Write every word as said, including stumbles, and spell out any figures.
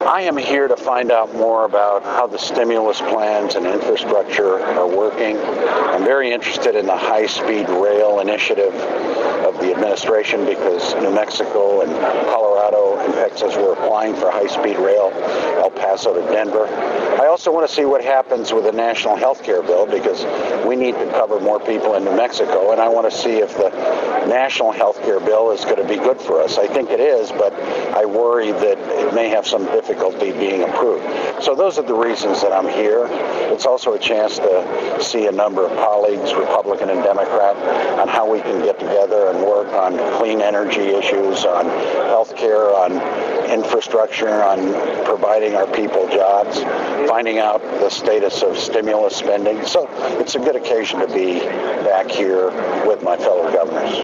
I am here to find out more about how the stimulus plans and infrastructure are working. I'm very interested in the high-speed rail initiative of the administration because New Mexico and Colorado and Texas were applying for high-speed rail, El Paso to Denver. I also want to see what happens with the national health care bill because we need to cover more people in New Mexico, and I want to see if the national health care bill is going to be good for us. I think it is, but I worry that it may have some difficulty being approved. So those are the reasons that I'm here. It's also a chance to see a number of colleagues, Republican and Democrat, on how we can get together and work on clean energy issues, on health care, on infrastructure, on providing our people jobs, finding out the status of stimulus spending. So it's a good occasion to be back here with my fellow governors.